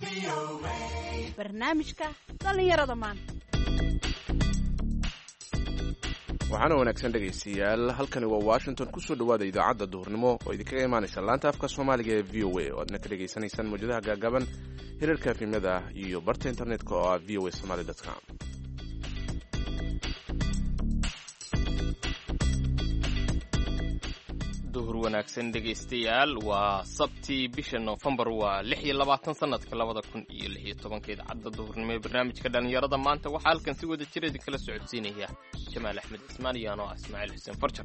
barnaamijka dhallinyarada maanta. waxaana wanaagsan dhegaystayaal, halkani waa Washington. kusoo dhawaada idaacadda duhurnimo oo idinkaga imaanaysa laanta afka Soomaaliga ee VOA oo aadna ka dhegaysanaysaan mawjadaha gaagaaban, hirarka efemyada iyo barta internetka oo ah voasomali.com. duhur wanaagsan dhegaystayaal, waa sabti bisha Noofembar waa 26 sanadka 2016. idaacadda duhurnimo ee barnaamijka dhalinyarada maanta waxaa halkan si wada jir idinkala socodsiinaya Jamaal Axmed Cismaan iyo anoo ah Ismaaciil Xuseen Farjar.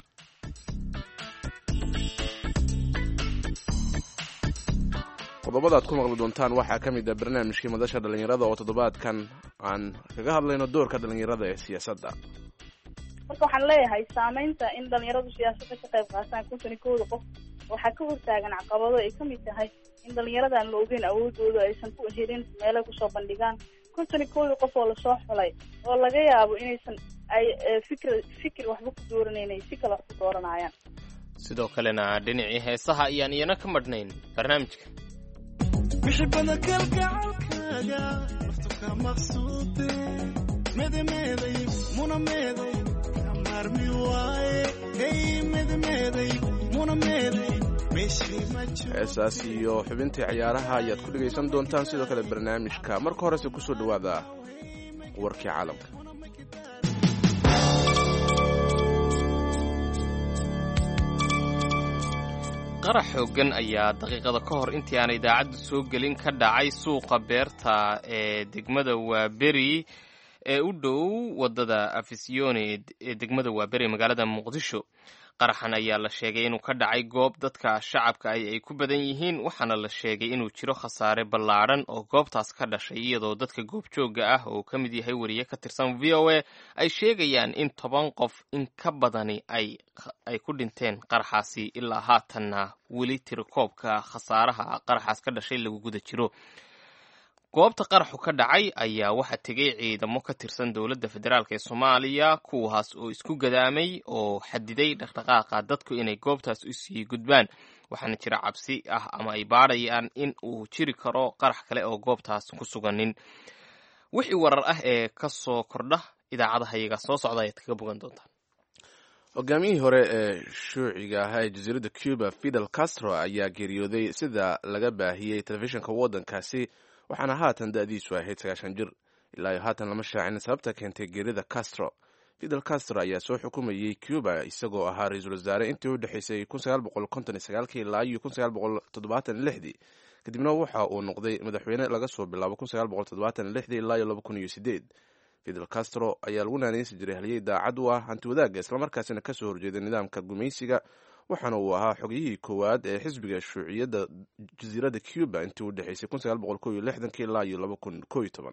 qodobada aad ku maqli doontaan waxaa ka mid ah barnaamijkii madasha dhalinyarada oo toddobaadkan aan kaga hadlayno doorka dhalinyarada ee siyaasadda. marka waxaan leeyahay saamaynta in dhalinyaradu siyaasadda ka qayb qaataan 51 qof waxaa ka hortaagan caqabado ay kamid tahay in dhalinyarada aan la ogeyn awoodooda aysan ku helin meelo ay kusoo bandhigaan 51 qof oo lasoo xulay oo laga yaabo inaysan ay fikir waxba ku dooranaynin si kale wax ku dooranayaan. sidoo kalena dhinacii heesaha ayaan iyana ka madhnayn barnaamijka. bixibada kalgacalkaaga naftuka maqsuude medemeeday munameeday kamarmi waaye hey medemeeday munameeday heesaas iyo xubintii ciyaaraha ayaad ku dhegaysan doontaan, sidoo kale barnaamijka. marka horese kusoo dhawaada warkii caalamka. qarax xooggan ayaa daqiiqada ka hor intii aan idaacaddu soo gelin ka dhacay suuqa beerta ee degmada Waaberi ee u dhow wadada Afisyooni ee degmada Waaberi magaalada Muqdisho. qaraxan ayaa la sheegay inuu ka dhacay goob dadka shacabka ay ku badan yihiin, waxaana la sheegay inuu jiro khasaare ballaadhan oo goobtaas ka dhashay, iyadoo dadka goobjoogga ah oo ka mid yahay wariye ka tirsan VOA ay sheegayaan in 10 qof in ka badani ay ku dhinteen qaraxaasi. ilaa haatanna weli tirakoobka khasaaraha qaraxaas ka dhashay lagu guda jiro. goobta qaraxu ka dhacay ayaa waxaa tegay ciidamo ka tirsan dowladda federaalk ee Soomaaliya, kuwaas oo isku gadaamay oo xadiday dhaqdhaqaaqa dadku inay goobtaas u sii gudbaan. waxaana jira cabsi ah ama ay baadhayaan in uu jiri karo qarax kale oo goobtaas ku suganin. wixii warar ah ee ka soo kordha idaacadaha iyaga soo socda ayaad kaga bogan doontaan. hogaamiyihii hore ee shuuciga ahaa ee jasiiradda Cuba Fidel Castro ayaa geeriyooday sida laga baahiyey telefishinka waddankaasi, waxaana haatan da'diisu ahayd 90 jir. ilaa haatan lama shaacin sababta keentay geerida Castro. Fidel Castro ayaa soo xukumayay Cuba isagoo ahaa ra'iisul wasaare intii u dhaxaysay 1959 ilaa 1976, kadibna waxa uu noqday madaxweyne laga soo bilaabo 1976 ilaa 2008. Fidel Castro ayaa lagu naanaysi jiray halyey daacad u ah hanti wadaagga, islamarkaasina ka soo horjeeday nidaamka gumaysiga, waxaana uu ahaa xogiyihii koowaad ee xisbiga shuuciyadda jasiiradda Cuba intii u dhaxaysay 1961 ilaa 2011.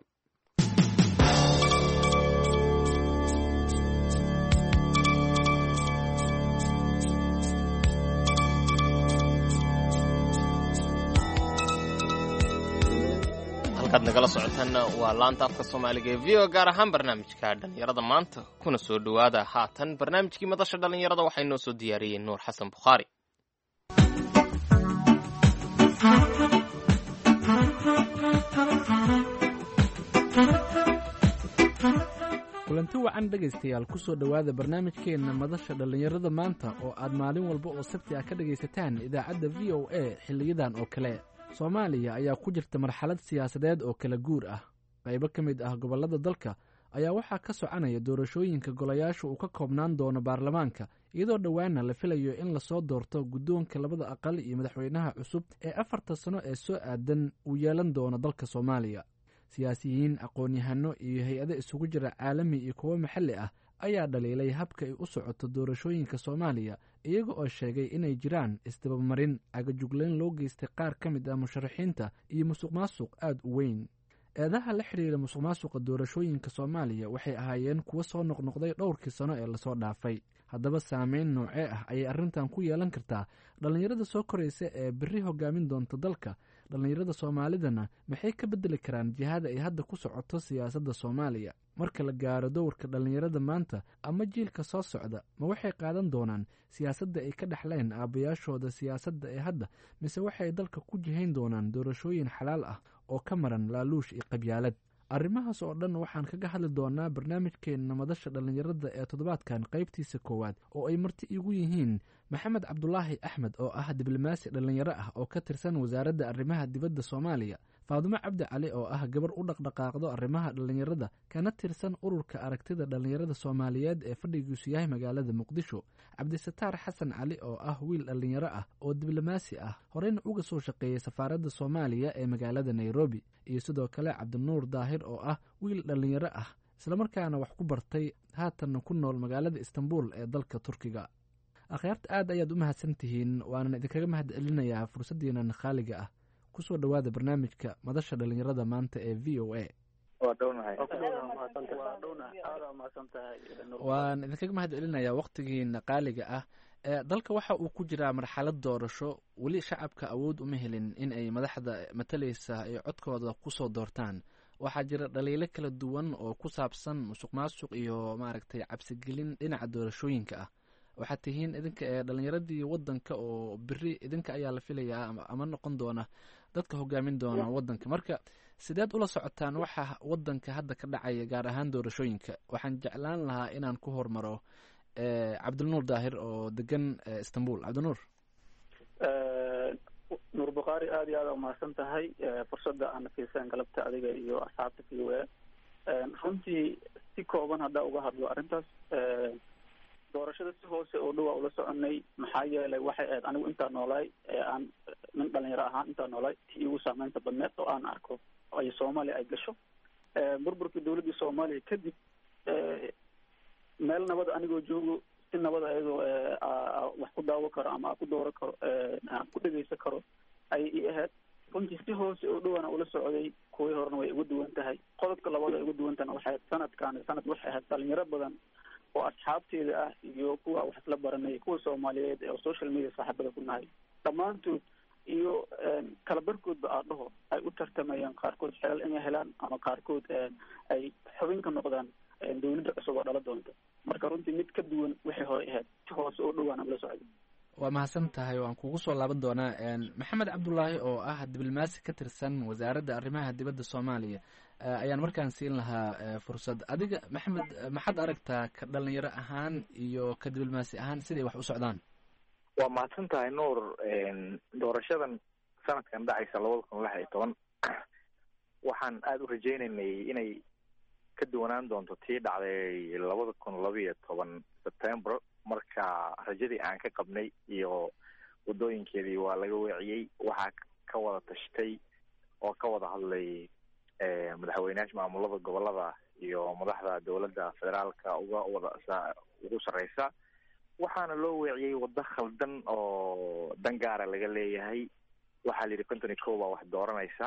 halkaad nagala socotaanna waa laanta afka Soomaaliga ee VOA, gaar ahaan barnaamijka dhalinyarada maanta. kuna soo dhawaada haatan barnaamijkii madasha dhalinyarada. waxaa inoo soo diyaariyey Nuur Xasan Bukhaari. kulanti wacan dhegaystayaal, kusoo dhowaada barnaamijkeenna madasha dhallinyarada maanta oo aad maalin walba oo sabti ah ka dhegaysataan idaacadda VOA xilliyadan oo kale. Soomaaliya ayaa ku jirta marxalad siyaasadeed oo kala guur ah. qaybo ka mid ah gobollada dalka ayaa waxaa ka soconaya doorashooyinka golayaasha uu ka koobnaan doono baarlamaanka, iyadoo dhowaana la filayo in lasoo doorto guddoonka labada aqal iyo madaxweynaha cusub ee 4 sano ee soo aadan uu yeelan doono dalka Soomaaliya. siyaasiyiin, aqoon-yahano iyo hay-ado isugu jira caalami iyo kuwo maxalli ah ayaa dhaliilay habka ay u socoto doorashooyinka Soomaaliya, iyaga oo sheegay inay jiraan isdabamarin, agajuglayn loo geystay qaar ka mid ah musharaxiinta iyo musuqmaasuq aad u weyn. eedaha la xiriira musuqmaasuqa doorashooyinka Soomaaliya waxay ahaayeen kuwo soo noqnoqday dhowrkii sano ee lasoo dhaafay. haddaba saameyn noocee ah ayay arrintan ku yeelan kartaa dhallinyarada soo koraysa ee berri hogaamin doonta dalka? dhallinyarada Soomaalidana maxay ka bedeli karaan jihada ay hadda ku socoto siyaasadda Soomaaliya? marka la gaaro dowrka dhallinyarada maanta ama jiilka soo socda ma waxay qaadan doonaan siyaasadda ay ka dhexleen aabbayaashooda siyaasadda ee hadda mise waxay dalka ku jihayn doonaan doorashooyin xalaal ah oo ka maran laaluush iyo qabyaalad? arrimahaas oo dhan waxaan kaga hadli doonaa barnaamijkeenna madasha dhallinyarada ee toddobaadkan qaybtiisa koowaad oo ay marti igu yihiin maxamed cabdulaahi axmed oo ah diblomaasi dhallinyaro ah oo ka tirsan wasaaradda arrimaha dibadda soomaaliya, faadumo cabdi cali oo ah gabar u dhaqdhaqaaqdo arrimaha dhallinyarada kana tirsan ururka aragtida dhallinyarada soomaaliyeed ee fadhigiisu yahay magaalada muqdisho, cabdisataar xasan cali oo ah wiil dhallinyaro ah oo diblomaasi ah horeyna uga soo shaqeeyey safaaradda soomaaliya ee magaalada nairobi, iyo sidoo kale cabdinuur daahir oo ah wiil dhallinyaro ah islamarkaana wax ku bartay haatanna ku nool magaalada istanbul ee dalka turkiga. akhyaarta aad ayaad u mahadsan tihiin, waanan idinkaga mahad celinayaa fursaddiinan khaaliga ah. kusoo dhowaada barnaamijka madasha dhallinyarada maanta ee v o a. waan idinkaga mahad celinayaa waqtigiina qaaliga ah. dalka waxa uu ku jiraa marxalad doorasho, weli shacabka awood uma helin in ay madaxda matalaysa ay codkooda kusoo doortaan. waxaa jira dhaliilo kala duwan oo ku saabsan musuq maasuq iyo maaragtay cabsigelin dhinaca doorashooyinka ah. waxaad tihiin idinka ee dhalinyaradii wadanka oo beri idinka ayaa la filayaa ama noqon doona dadka hogaamin doona wadanka. marka sideed ula socotaan waxa wadanka hadda ka dhacaya gaar ahaan doorashooyinka? waxaan jeclaan lahaa inaan ku hormaro cabdinuur daahir oo degan istanbul. cabdinuur. nuur bukhaari aada iyo aada umahadsan tahay fursadda aana fiirsan galabta adiga iyo asxaabta v o a. runtii si kooban haddaa uga hadlo arrintaas, doorashada si hoose oo dhawaa ula soconay. maxaa yeelay waxay ahayd anigu intaa noolaay aan nin dhalinyaro ahaan intaa noolaay tii igu saameynta badneed oo aan arko ay soomaaliya ay gasho burburkii dawladdii soomaaliya kadib. meel nabad anigoo joogo si nabad ayadoo wax ku daawo karo ama ku dooro karo ku dhegeysan karo ayay ii ahayd. runtii si hoose oo dhawaana ula socday. kuwii horena way ugu duwan tahay. qodobka labaad ay ugu duwan tahana waxay ahayd sanad waxay ahayd dhalinyaro badan oo asxaabteeda ah iyo kuwa wax isla baranay, kuwa soomaaliyeed ee social media saaxiibada ku nahay dhammaantood iyo kala barkoodba aadhaho ay u tartamayaan qaarkood xelal inay helaan ama qaarkood ay xubin ka noqdaan dawladda cusub oo dhala doonta. marka runtii mid ka duwan waxay hore ahayd si hoose oo dhawaana ula socday. waa mahadsan tahay, waan kugu soo laaban doonaa. maxamed cabdulaahi oo ah diblomaasi ka tirsan wasaaradda arrimaha dibadda soomaaliya ayaan markaan siin lahaa fursad. adiga maxamed, maxaad aragtaa ka dhalinyaro ahaan iyo ka diblomaasi ahaan siday wax u socdaan? waa mahadsan tahay nuur. doorashadan sanadkan dhacaysa 2016 waxaan aada u rajaynaynay inay ka duwanaan doonto tii dhacday 2012 September. marka rajadii aan ka qabnay iyo wadooyinkeedii waa laga weeciyey. waxaa ka wada tashtay oo ka wada hadlay madaxweyneyaasha maamulada gobolada iyo madaxda dowladda federaalka ugu sarreysa. waxaana loo weeciyey waddo khaldan oo dan gaara laga leeyahay. waxaa la yidhi 51 baa wax dooranaysa.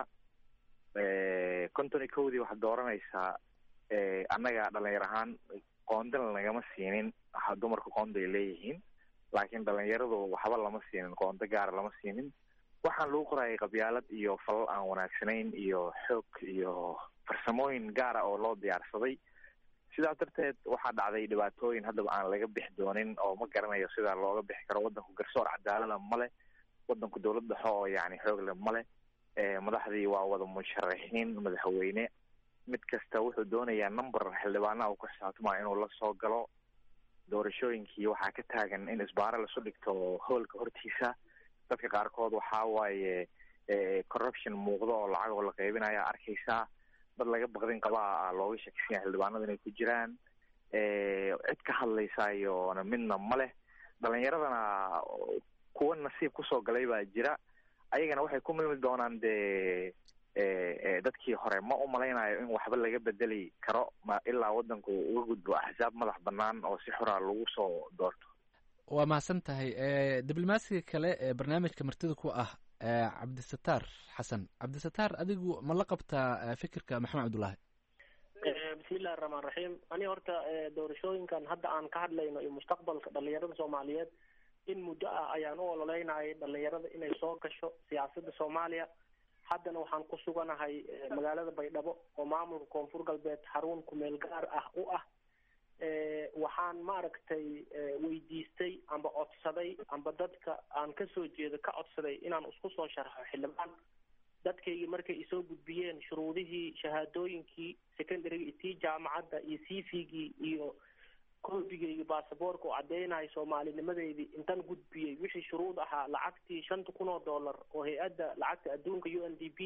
51dii wax dooranaysaa annaga dhalinyar ahaan qoondana lagama siinin. dumarka qoonda ay leeyihiin, laakiin dhalinyaradu waxba lama siinin, qoonda gaara lama siinin. waxaan lagu qorayay qabyaalad iyo falal aan wanaagsanayn iyo xoog iyo farsamooyin gaara oo loo diyaarsaday. sidaas darteed waxaa dhacday dhibaatooyin haddaba aan laga bixi doonin oo ma garanayo sidaa looga bixi karo. waddanku garsoor cadaalada male, waddanku dawlad dhexe oo yani xoogle male. madaxdii waa wada musharaxiin madaxweyne, mid kasta wuxuu doonayaa number xildhibaana uu ku xisaabtamaya inuu la soo galo. doorashooyinkii waxaa ka taagan in isbaaro lasu dhigto hoolka hortiisa. dadka qaarkood waxaa waaye corruption muuqdo oo lacag oo la qaybinaya arkaysaa. dad laga baqdin qabaa looga shakisanya xildhibaanada inay ku jiraan. cid ka hadlaysayona midna ma leh. dhalinyaradana kuwa nasiib kusoo galay baa jira. ayagana waxay ku milmi doonaan dee dadkii hore. ma u malaynayo in waxba laga bedeli karo ilaa wadanku uga gudbo axsaab madax banaan oo si xora lagu soo doorto. waa mahadsan tahay. diblomaasiga kale ee barnaamijka martida ku ah cabdisataar xasan. cabdisataar, adigu ma la qabtaa fikirka maxamed cabdulaahi? bismillahi raxmaan raxiim. ani horta doorashooyinkan hadda aan ka hadlayno iyo mustaqbalka dhalinyarada soomaaliyeed in muddo ah ayaan u ololeynayay dhalinyarada inay soo gasho siyaasadda soomaaliya. haddana waxaan ku suganahay magaalada baydhabo oo maamulka koonfur galbeed xarun kumeel gaar ah u ah. waxaan maaragtay weydiistay amba codsaday amba dadka aan kasoo jeedo ka codsaday inaan isku soo sharxo xildhibaan. dadkaygii markay isoo gudbiyeen shuruudihii shahaadooyinkii secondaryga tii jaamacadda iyo cv-gii iyo koobigaygii baasaboorka oo caddeynayo soomaalinimadeydii intaan gudbiyey wixii shuruud ahaa lacagtii $5,000 oo hay-adda lacagta adduunka UNDP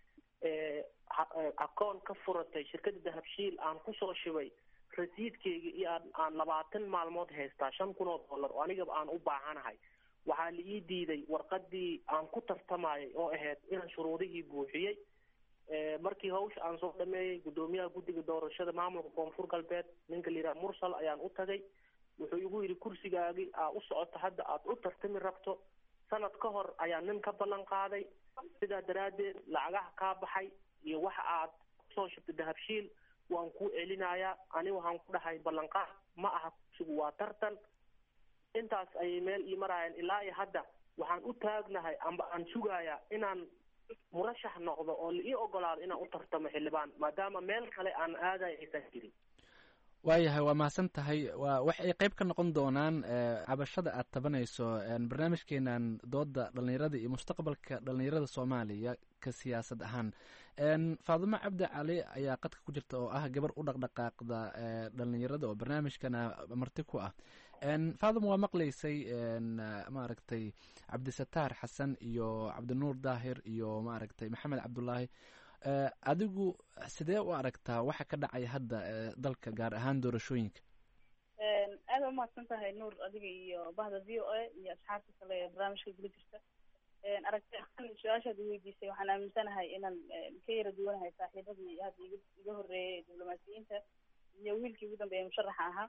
akoon ka furatay shirkadda dahabshiil aan kusoo shibay rasiidkeyga iyo aan 20 maalmood haystaa $5,000 oo anigaba aan u baahanahay. waxaa la ii diiday warqadii aan ku tartamayay oo ahayd inaan shuruudihii buuxiyey. markii hawsha aan soo dhameeyey guddoomiyaha guddiga doorashada maamulka koonfur galbeed ninka la yidhaha mursal ayaan u tagay. wuxuu igu yidhi kursigaagii aa u socoto hadda aad u tartami rabto sanad ka hor ayaa nin ka ballan qaaday. sidaa daraaddeed lacagaha kaa baxay iyo waxa aad kusoo shibtay dahabshiil waan kuu celinayaa. ani waxaan ku dhahay ballanqaad ma aha, kursigu waa tartan. intaas ayay meel ii maraayeen. ilaa iyo hadda waxaan u taagnahay amba aan sugayaa inaan murashax noqdo oo la ii ogolaado inaan u tartamo xildhibaan, maadaama meel kale aan aadayo aysan jirin. waayahay, waa mahadsan tahay. wax ay qayb ka noqon doonaan cabashada aad tabanayso barnaamijkeenan dooda dhalinyarada iyo mustaqbalka dhalinyarada soomaaliya ka siyaasad ahaan. faadimo cabdi cali ayaa qadka ku jirta oo ah gabar u dhaqdhaqaaqda dhalinyarada oo barnaamijkana marti ku ah. faadimo, waa maqlaysay maaragtay cabdisataar xasan iyo cabdinuur daahir iyo maaragtay maxamed cabdulaahi. adigu sidee u aragtaa waxa ka dhacaya hadda dalka gaar ahaan doorashooyinka? aada umahadsan tahay nuur, adiga iyo bahda v o a iyo asxaabta kale ee barnaamijka gula jirta. aragti ahaan su-aashaad weydiisay waxaan aaminsanahay inaan ka yara duwanahay saaxiibadii hadda iga horeeyay diblomaasiyiinta iyo wiilkii ugu dambeeyay musharaxa ahaa.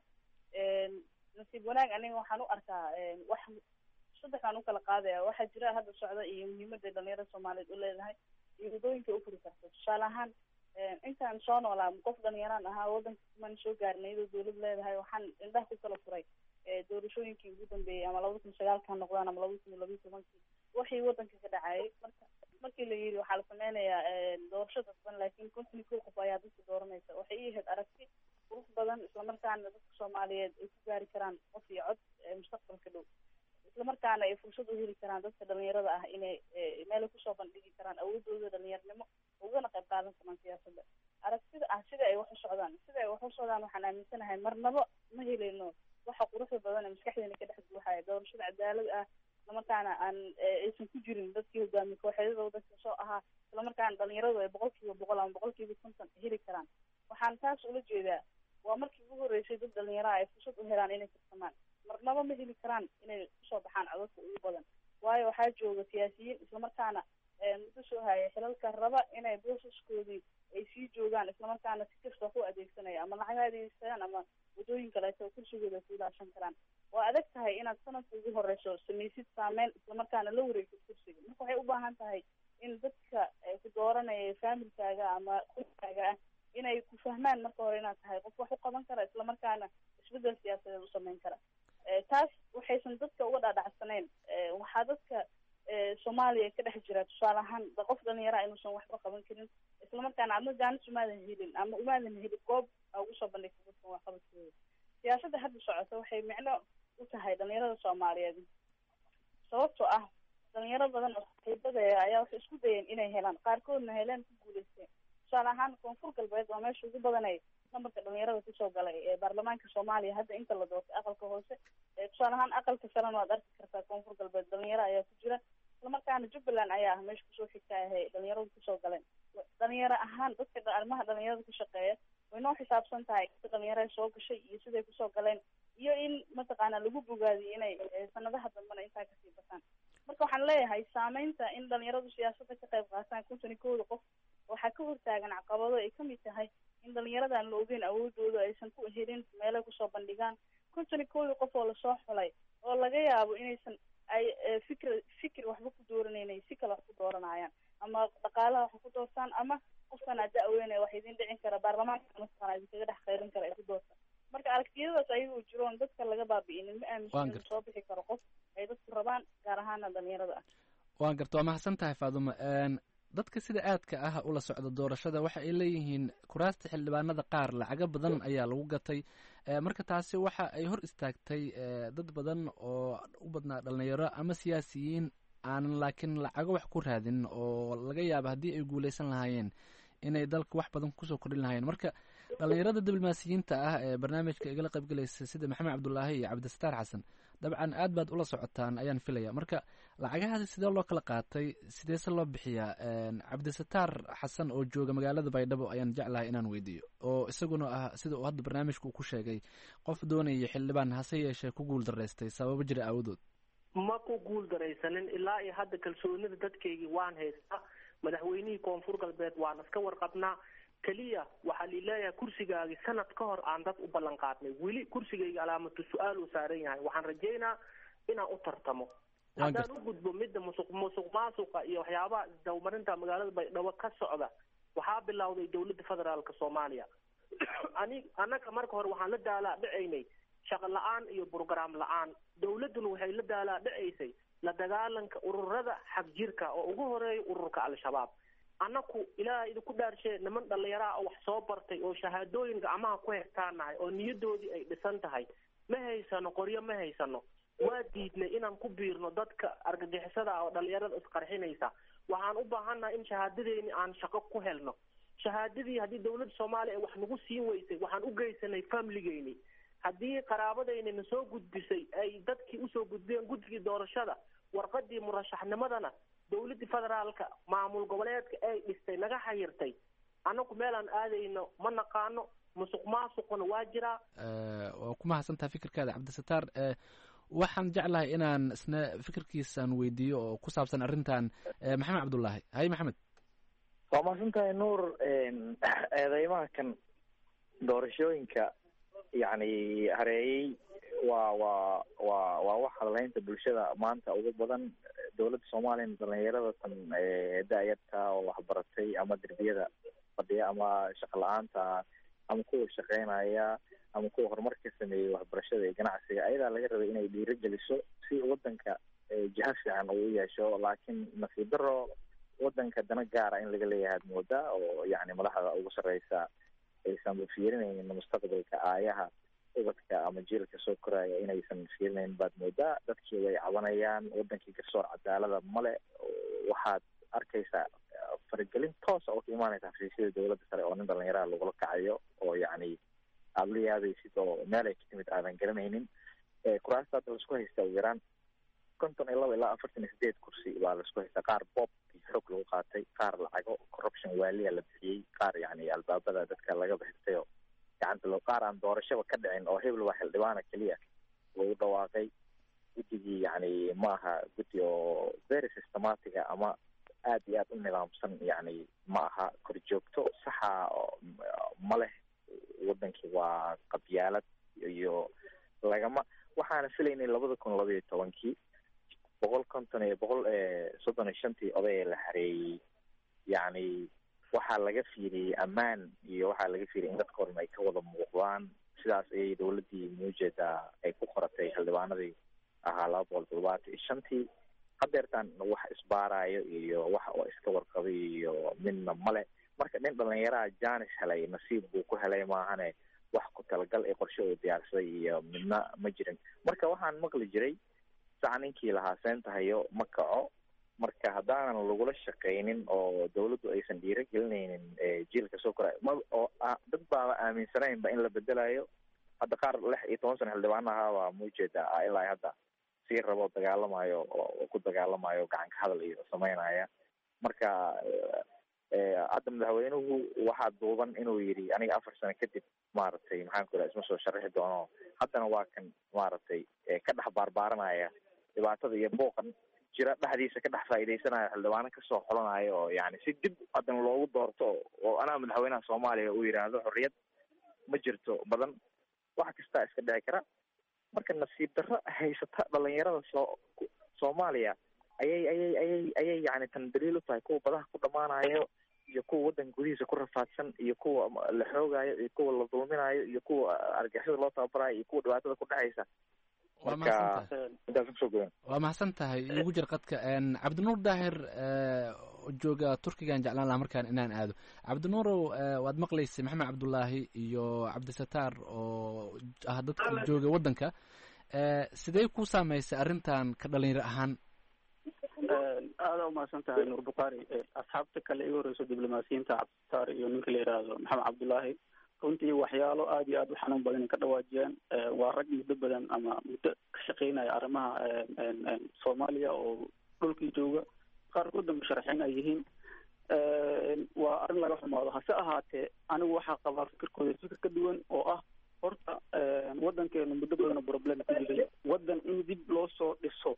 nasiib wanaag aniga waxaan u arkaa wax saddexaan ukala qaadaya. waxaa jira hadda socda iyo muhiimada dhalinyarada soomaaliyeed u leedahay iyo wadooyinka ufuri karto. tusaale ahaan intaan soo noolaa qof dhalinyaraan ahaa, wadanka kumaan soo gaarnay iyadoo dawlad leedahay. waxaan indhaha ku kala furay doorashooyinkii ugu dambeeyey ama 2009 ha noqdaan ama 2012 waxii wadanka ka dhacayay. markii la yidhi waxaa la sameynayaa doorasho dadban, laakiin 51 qof ayaa dadka dooranaysa. waxay ii ahayd aragti qurux badan, islamarkaana dadka soomaaliyeed ay ku gaari karaan qof iyo cod mustaqbalka dhow, islamarkaana ay fursad u heli karaan dadka dhalinyarada ah inay meelay kusoo bandhigi karaan awoodooda dhalinyarnimo ugana qayb qaadan karaan siyaasadda. aragtida ah sida ay wax u socdaan waxaan aaminsanahay marnaba ma heleyno waxa quruxda badan ee maskaxdeena ka dhex buuxaya. doorashada cadaalad ah, islamarkaana aan aysan ku jirin dadkii hogaamiye kooxeedada wadanka soo ahaa, islamarkaana dhalinyaradu ay 100% ama 150% heli karaan. waxaan taas ula jeedaa waa markii ugu horeysay dad dhalinyaraha ay fursad u helaan inay tartamaan. marnaba ma heli karaan inay kusoo baxaan codadka ugu badan, waayo waxaa jooga siyaasiyiin islamarkaana muddo soo haya xilalka raba inay boosaskoodii ay sii joogaan, islamarkaana si kasta wax u adeegsanaya ama lacag adeegsadaan ama wadooyin kaleeto kursigooda ku ilaashan karaan. waa adag tahay inaad sanadka ugu horeyso samaysid saameyn islamarkaana la wareegtid kursiga. marka waxay u baahan tahay in dadka ku dooranaya faamilkaaga ama qoyskaaga ah inay ku fahmaan marka hore inaad tahay qof wax u qaban kara, islamarkaana isbedel siyaasadeed u sameyn kara. taas waxaysan dadka uga dhaadhacsanayn. waxaa dadka soomaaliya ka dhex jira tusaale ahaan qof dhalinyara inuusan waxba qaban karin, islamarkaana adna jaanis umaadan helin ama umaadan helin goob ugu soo bandhigta dadkan waxqabadkooda. siyaasadda hadda socota waxay micno u tahay dhalinyarada soomaaliyeed, sababtoo ah dhalinyaro badan oo saaxiibada ayaa waxay isku dayeen inay helaan, qaarkoodna heleen ku guuleysteen. tusaale ahaan koonfur galbeed waa meesha ugu badanay nambarka dhalinyarada kusoo galay ee baarlamaanka soomaaliya hadda inta la doortay aqalka hoose. tusaale ahaan aqalka sarena waad arki kartaa koonfur galbeed dhalinyaro ayaa ku jira, islamarkaana jubbaland ayaa ah meesha kusoo xigta ahay dhalinyaradu kusoo galeen. dhalinyaro ahaan dadka arrimaha dhalinyarada ku shaqeeya way noo xisaabsan tahay inta dhalinyaro soo gashay iyo siday kusoo galeen, iyo in mataqaana lagu bogaadiyo inay sanadaha dambena intaa kasii bataan. marka waxaan leeyahay saameynta in dhalinyaradu siyaasadda ka qayb qaataan 51 qof waxaa ka hortaagan caqabado ay kamid tahay in dhalinyaradan la ogeyn awoodooda aysan ku helin meelay kusoo bandhigaan. 51 qof oo lasoo xulay oo laga yaabo inaysan ay fikir waxba ku dooranayna si kale wax ku dooranayaan, ama dhaqaalaha wax ku doortaan, ama qofkan da-weyne wax idin dhicin kara baarlamaanka mataqaana idinkaga dhex kheyrin kara ay ku doortaan. marka aragtiyadaas ayagoo jiroon dadka laga baabi'inin ma aaminsan soo bixi karo qof ay dadku rabaan, gaar ahaana dhalinyarada ah. waan garta, waa mahadsan tahay faadumo. dadka sida aadka ah ula socda doorashada waxa ay leeyihiin kuraasta xildhibaanada qaar lacago badan ayaa lagu gatay marka taasi waxa ay hor istaagtay dad badan oo u badnaa dhalinyaro ama siyaasiyiin aanan laakiin lacago wax ku raadin oo laga yaaba haddii ay guuleysan lahaayeen inay dalka wax badan kusoo kordhin lahaayeen. marka dhalinyarada diblomaasiyiinta ah ee barnaamijka igala qaybgalaysa sida maxamed cabdulaahi iyo cabdisataar xasan dabcan aad baad ula socotaan ayaan filaya. marka lacagahaasi sidee loo kala qaatay, sideese loo bixiyaa? cabdisataar xasan oo jooga magaalada baydhabo ayaan jeclahay inaan weydiiyo, oo isaguna ah sida uu hadda barnaamijka uu ku sheegay qof doonaya xildhibaan hase yeeshee ku guul daraystay sababo jira aawadood. ma ku guul daraysanin ilaa iyo hadda kalsoonida dadkaygii waan haystaa. madaxweynihii koonfur galbeed waan iska warqabnaa. keliya waxaa lileeyahay kursigaagii sanad ka hor aan dad u ballan qaadnay, weli kursigayga alaamatu su-aal uu saaran yahay. waxaan rajaynaa inaan u tartamo. haddaan u gudbo midda musuq maasuqa iyo waxyaabaha isdawmarinta magaalada baydhabo ka socda, waxaa bilowday dawladda federaalka soomaaliya. annaga marka hore waxaan la daalaa dhacaynay shaqo la-aan iyo brograam la-aan. dawladduna waxay la daalaa dhacaysay la dagaalanka ururada xagjirka oo ugu horeeya ururka al-shabaab. annaku ilaaha idinku dhaarshee niman dhallinyaraha oo wax soo bartay oo shahaadooyin gacmaha ku hegtaanahay oo niyadoodii ay dhisan tahay. ma haysano qoryo, ma haysano. waa diidnay inaan ku biirno dadka argagixisada ah oo dhallinyarada isqarxinaysa. waxaan u baahannahay in shahaadadeeni aan shaqo ku helno. shahaadadii haddii dawladda soomaaliya ay wax nagu siin weysay waxaan u geysanay familigeyni. haddii qaraabadaynina soo gudbisay ay dadkii usoo gudbiyeen guddigii doorashada warqadii murashaxnimadana dawladdii federaalka maamul goboleedka ay dhistay naga xayirtay. annagu meelaan aadayno ma naqaano. musuq maasuquna waa jiraa. waa ku mahadsantaha fikirkaada cabdisataar. waxaan jeclahay inaan isna fikirkiisaan weydiiyo oo ku saabsan arrintan maxamed cabdullaahi. hay maxamed. waa mahadsantahay nuur. eedeymaha kan doorashooyinka yacni hareeyey waa wax hadalhaynta bulshada maanta ugu badan. dawladda soomaaliyana dhalinyarada tan da-yarta oo waxbaratay ama derbiyada fadhiya ama shaqo la-aanta ama kuwa shaqeynaya ama kuwa horumar ka sameeyey waxbarashada iyo ganacsiga, ayadaa laga rabay inay dhiirigeliso si wadanka jiha fiican uu yeesho. laakiin nasiib daro wadanka dana gaara in laga leeyahay ad moodaa, oo yacni madaxda ugu sarreysa aysan fiirinaynin mustaqbalka aayaha ubadka ama jiilka soo koraya inaysan fiirinayn baad moodaa. dadkii way cabanayaan, wadankii garsoor cadaalada male. waxaad arkaysaa faragelin toosa oo ka imaanaysa xafiisyada dawladda sare oo nin dhalinyaraha lagula kacayo oo yacni aada la yaabaysid oo meel ay ka timid aadan garanaynin. kuraasta hadda laisku haystaa ugu yaraan 52 ilaa 48 kursi baa laisku haystaa. qaar boob iyo xoog lagu qaatay, qaar lacago corruption waaliya la bixiyey, qaar yacni albaabada dadka laga bixirtay oo gacanta loo, qaar aan doorashaba ka dhicin oo hebel waa xildhibaana keliya lagu dhawaaqay. guddigii yacni ma aha guddi oo very systematiga ama aad iyo aad u nidaamsan, yacni ma aha korjoogto saxa ma leh. wadankii waa qabyaalad iyo lagama waxaana filaynay 2012 135 oday la xareeyey. yacni waxaa laga fiiriyey ammaan iyo waxaa laga fiiriyay in dadka horan ay ka wada muuqdaan. sidaas ayay dawladdii muujeeda ay ku qoratay xildhibaanadii ahaa 275. hadeertaan wax isbaarayo iyo wax oo iska warqabay iyo midna male. marka nin dhalinyaraha jaanis helay nasiib buu ku helay maahane wax ku talagal ee qorshe uu diyaarsaday iyo midna ma jirin. marka waxaan maqli jiray saca ninkii lahaa seentahayo ma kaco. marka haddaanan lagula shaqaynin oo dawladdu aysan dhiirigelinaynin jiilka soo koraya oo dad baaba aaminsanaynba in la bedelayo. hadda qaar 16 sano xildhibaan ahaabaa muujeeda ilaa hadda sii rabo dagaalamayo oo ku dagaalamayo gacanka hadal iyo sameynaya. marka hadda madaxweynuhu waxaa duuban inuu yidhi aniga 4 sano kadib maaragtay maxaan ku isma soo sharaxi doono. haddana waa kan maaragtay ka dhex baarbaaranaya dhibaatada iyo booqan jira dhexdiisa ka dhex faa'iidaysanaya xildhibaano kasoo xolanayo oo yacni si dib haddana loogu doorto oo anaa madaxweynaha soomaaliya uu yidhaahdo xorriyad ma jirto badan, wax kastaa iska dhici kara. marka nasiib darro haysata dhalinyarada soomaaliya ayay yacni tan daliil u tahay. kuwa badaha ku dhamaanayo iyo kuwa wadanka gudihiisa ku rafaadsan iyo kuwa la xoogayo iyo kuwa la dulminayo iyo kuwa argixisada loo tababarayo iyo kuwa dhibaatada ku dhacaysa. waa mahadsan tahay. ugu jir qadka cabdinuur daahir jooga turkigaan jeclaan lahaa markaan inaan aado. cabdinuurow waad maqlaysay maxamed cabdulaahi iyo cabdisataar oo ah dadka jooga waddanka. sidee ku saameysay arrintan ka dhalinyaro ahaan? aada umahadsan tahay nuur bukhaari. asxaabta kale iga horeyso diblomaasiyiinta cabdisataar iyo ninka la yidhaahdo maxamed cabdulaahi, runtii waxyaalo aada iyo aada u xanuun badan ka dhawaajiyaan. waa rag muddo badan ama muddo ka shaqeynaya arrimaha soomaaliya oo dhulkii jooga, qaarkood dambe sharaxin ay yihiin. waa arrin laga xumaado. hase ahaatee anigu waxaa qabaa fikirkooda fikir ka duwan oo ah horta waddankeenu muddo badan oo problem ku jiray. waddan in dib loo soo dhiso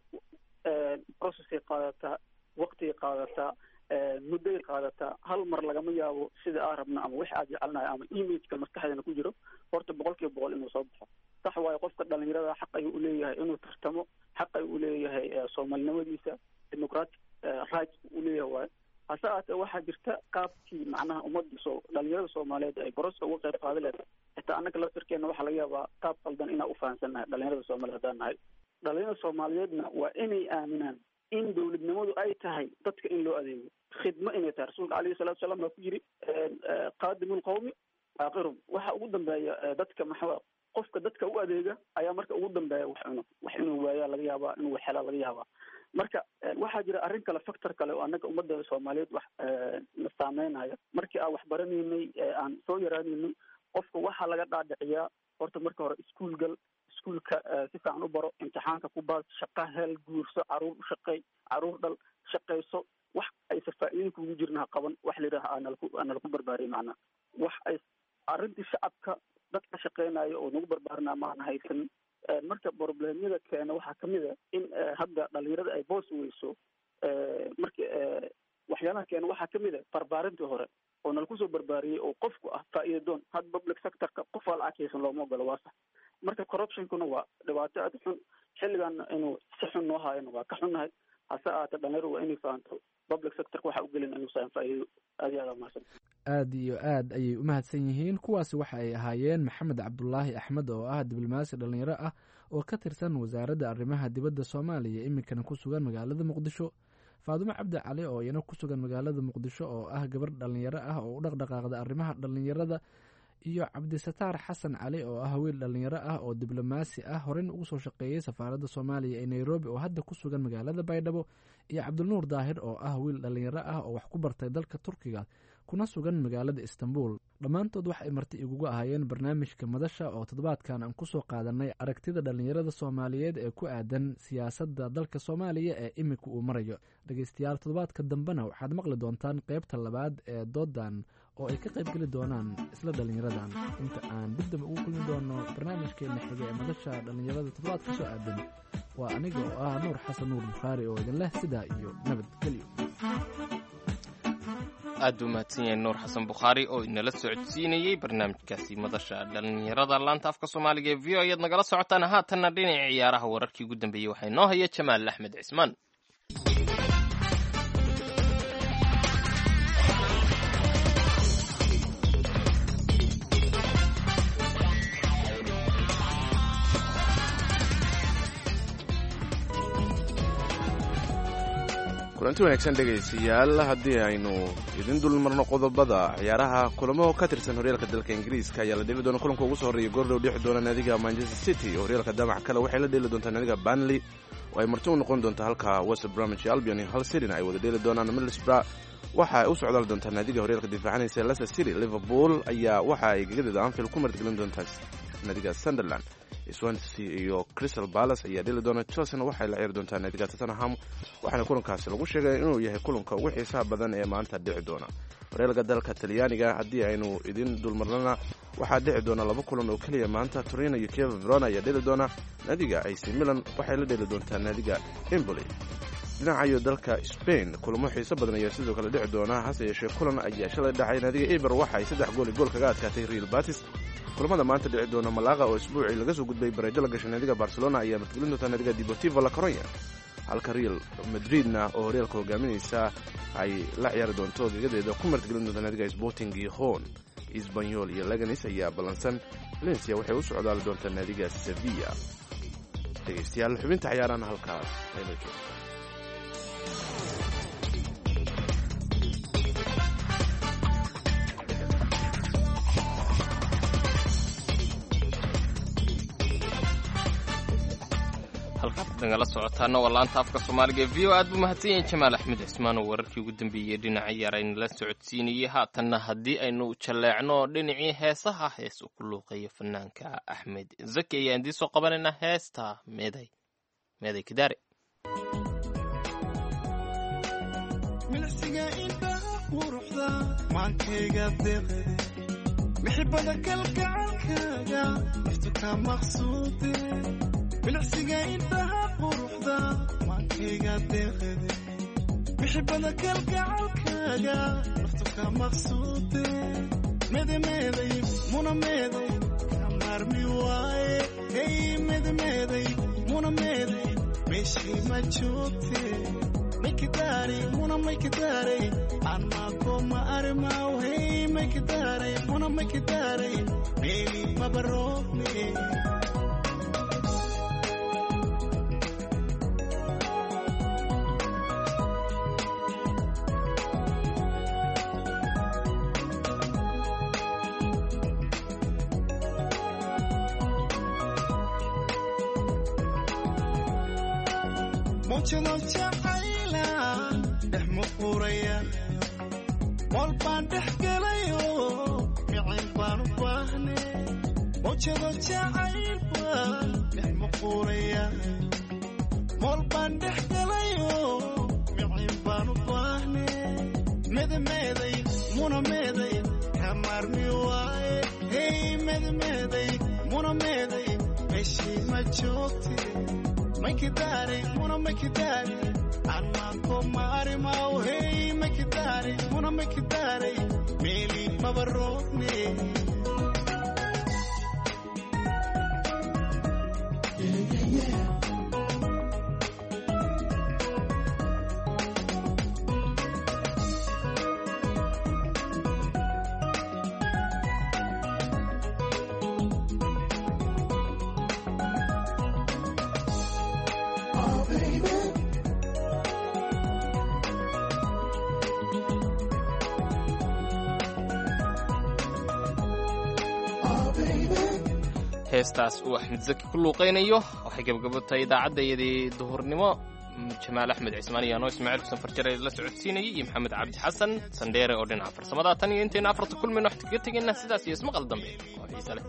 processay qaadataa, waqtigay qaadataa, muddoay qaadataa. hal mar lagama yaabo sida aan rabna ama wix aad jecelnahay ama imageka maskaxdeena ku jiro horta 100% inuu soo baxo. sax waayo, qofka dhalinyarada xaq ayuu uleeyahay inuu tartamo, xaq ayuu uleeyahay soomaalinimadiisa, democratic rights u leeyahay waayo. hase ahaatee waxaa jirta qaabkii macnaha ummadda dhalinyarada soomaaliyeed ay boroska uga qayb qaadi leed. xitaa annaga laftirkeena waxaa laga yaabaa qaab qaldan inaan ufahansannahay dhalinyarada soomaaliyeed haddaan nahay. dhalinyarada soomaaliyeedna waa inay aaminaan in dawladnimadu ay tahay dadka in loo adeego, khidmo inay tahay. rasuulka calayhi salatu wasalaam baa ku yiri qaadimu lqawmi aakhirhum. waxa ugu dambeeya dadka maxaa qofka dadka u adeega ayaa marka ugu dambeeya wax inuu waayaa laga yaabaa, inuu helaa laga yaabaa. marka waxaa jira arrin kale, factor kale oo annaga ummadda soomaaliyeed wax na saameynaya. markii aan wax baranaynay aan soo yaraanaynay, qofka waxaa laga dhaadhiciyaa horta marka hore iskuul gal, iskuulka si fiican u baro, imtixaanka ku baas, shaqa hel, guurso, caruur u shaqeey, caruur dhal, shaqayso. wax aysa faa'iido kugu jirna ha qaban. wax la yidhaha aanala ku barbaariyay macnaha wax ay arrintii shacabka dadka shaqeynaya oo nagu barbaarinaa maana haysan. marka problemyada keena waxaa kamid a in hadda dhalinyarada ay boos weyso. marka waxyaalaha keena waxaa kamid a barbaarintii hore oo nala kusoo barbaariyey oo qofku ah faa'iida doon. had public sectorka qof waa lacag haysan looma ogolo, waa sax. marka corruptionkuna waa dhibaato aada xun. xilligan inuu si xun noo haayana waa ka xunnahay. hase ahaatee dhalinyaradu waa inay fahanto public sectorka waxa u gelin inuusan faa'iido. aad iyo aad umahadsan. aad iyo aad ayay u mahadsan yihiin. kuwaasi waxa ay ahaayeen maxamed cabdulaahi axmed oo ah diblomaasi dhalinyaro ah oo ka tirsan wasaaradda arrimaha dibadda soomaaliya, iminkana ku sugan magaalada muqdisho. faadumo cabdi cali oo iyana ku sugan magaalada muqdisho oo ah gabar dhalinyaro ah oo u dhaqdhaqaaqda arrimaha dhalinyarada, iyo cabdisataar xasan cali oo ah wiil dhalinyaro ah oo diblomaasi ah, horeyna ugu soo shaqeeyey safaaradda soomaaliya ee nairobi oo hadda ku sugan magaalada baydhabo, iyo cabdinuur daahir oo ah wiil dhalinyaro ah oo wax ku bartay dalka turkiga kuna sugan magaalada istanbul. dhammaantood wax ay marti igugu ahaayeen barnaamijka madasha oo toddobaadkan aan kusoo qaadanay aragtida dhalinyarada soomaaliyeed ee ku aadan siyaasadda dalka soomaaliya ee imika uu marayo. dhegeystayaal, toddobaadka dambena waxaad maqli doontaan qaybta labaad ee doodan oo ay ka qayb geli doonaan isla dhalinyaradan. inta aan dib dambe ugu kulmi doono barnaamijkeena xiga ee madasha dhalinyarada toddobaadka soo aadan, waa aniga oo ah nuur xasan nuur bukhaari oo idin leh sidaa iyo nabadgelyo. aad buu mahadsan yahay nuur xasan bukhaari oo inala socodsiinayey barnaamijkaasi madasha dhalinyarada laanta afka soomaaliga ee v o ayaad nagala socotaan. haatanna dhinaca ciyaaraha wararkii ugu dambeeyey waxaa inoo haya jamaal axmed cismaan. kulanti wanaagsan dhegaystayaal, haddii aynu idin dul marno qodobada ciyaaraha kulamo ka tirsan horyaalka dalka ingiriiska ayaa la dheeli doona. kulanka ugu soo horreeya goordhow dhexi doona naadiga manchester city oo horyaalka damac kale waxay la dheeli doontaa naadiga Burnley oo ay marti u noqon doonta, halka West Bromwich Albion iyo Hull City ay wada dheeli doonaan. Middlesbrough waxa ay u socdaal doontaa naadiga horyaalka difaacanaysa Leicester City. Liverpool ayaa waxa ay gegadeeda Anfield ku martigelin doontaa naadiga Sunderland. Swansea iyo Crystal Palace ayaa dheli doona. Chelsea waxay la ciyaari doontaa naadiga Tottenham, waxaana kulankaasi lagu sheegay inuu yahay kulanka ugu xiisaha badan ee maanta dhici doona. horyaalka dalka Talyaaniga haddii aynu idin dulmarnana waxaa dhici doona 2 kulan oo kaliya maanta. Torino iyo Chievo Verona ayaa dheli doona. naadiga AC Milan waxay la dheli doontaa naadiga Empoli. dhinaca dalka Spain kulamo xiiso badan ayaa sidoo kale dhici doona, hase yeeshee kulan ayaa shalay dhacay. naadiga Eibar waxay 3 gool kaga adkaatay Real Betis. kulamada maanta dhici doona Malaga oo isbuucii laga soo gudbay bareejo la gashay naadiga Barcelona ayaa matgelin doonta naadiga Deportivo La Coruña, halka Real Madridna oo horyaalka hogaaminaysa ay la ciyaari doonto gegadeeda ku martigelin doonta naadiga Sporting Gijón. Espanyol iyo Leganes ayaa balansan. Valencia waxay u socdaali doontaa naadiga Sevilla. dhegeystayaal, xubinta ciyaarana halkaas ayla joogto. halkaad nagala socotaana waa laanta afka soomaaliga ee v o aad buu mahadsan yahay jamaal axmed cismaan oo wararkii ugu dambeeyey dhinaca yaaraynala socodsiinayay haatanna haddii aynu jalleecno dhinacii heesaha hees uu ku luuqeeyo fanaanka axmed zaki ayaan idiin soo qabanaynaa heesta meeday kidaare milisiga indhaha quruxda maankayga deeqade mixibada kalgacalkaaga naftu ka maqsuude milisiga indhaha quruxda maankayga deeqade mixibada kalgacalkaaga naftu ka maqsuude medemeeday muna meeday kamarmi waaye hey medemeeday muna meeday meeshii ma joogte maykidare muna maykidare anmako ma armao hey maykidare muna maykidare meli mabarone mochado jacaylan dhex muquraya mool baan dhex galayo micin baan u baahne mochado jacayl baan dhex muquraya mool baan dhex galayo micin baan u baahne medemeeday muna meeday kamarmi waaye hey medemeeday muna meeday meeshii ma joogte maykidare muna maykidare anmako ma armao hey maykidare muna maykidare meli mabarone heestaas uu axmed zaki ku luuqaynayo waxay gabagabatay idaacaddaydii duhurnimo jamaal axmed cismaan iyo anoo ismaaciil xuseen farjare la socodsiinayay iyo maxamed cabdi xasan sandheere oo dhinaca farsamada tan iyo intayna afarta kulmayno wax kaga tegayna sidaas iyo ismaqal dambe oo xiise leh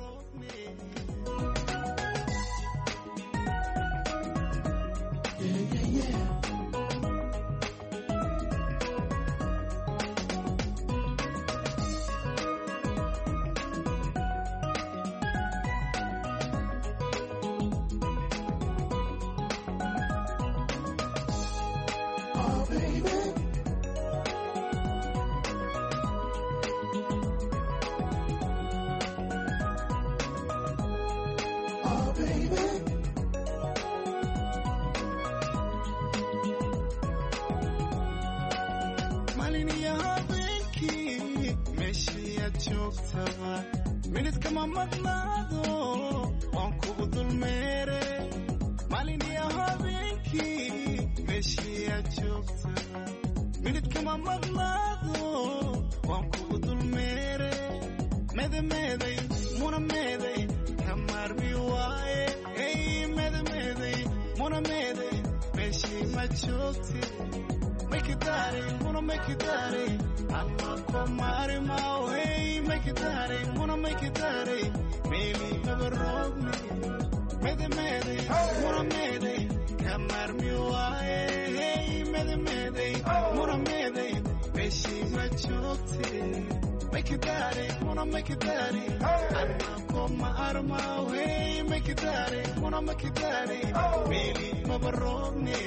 minidkama maqnaado waan kugu dulmeere maalin iyo habeenkii meeshii aad joogta minidkama maqnaado waan kugu dulmeere medemeeday muna meeday kamarmi waaye hey medemeeday muna meeday meeshii ma joogte maykidare muna maykidare anmako ma armao hey maykidare muna maykidare meli mabarone medemeeday muna meeday kamarmi waaye hey medemeeday muna meeday meeshii ma joogte maykidare muna maykidare anmako ma armao hey maykidare muna maykidare meli mabarone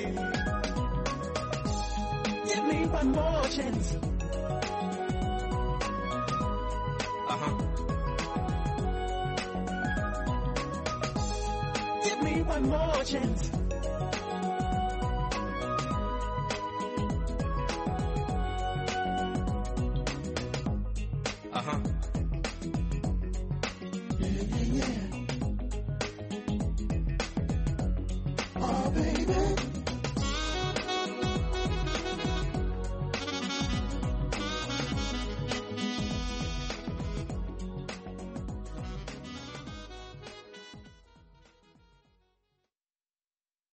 Give me one more chance. Give me one more chance. Yeah. Oh, baby.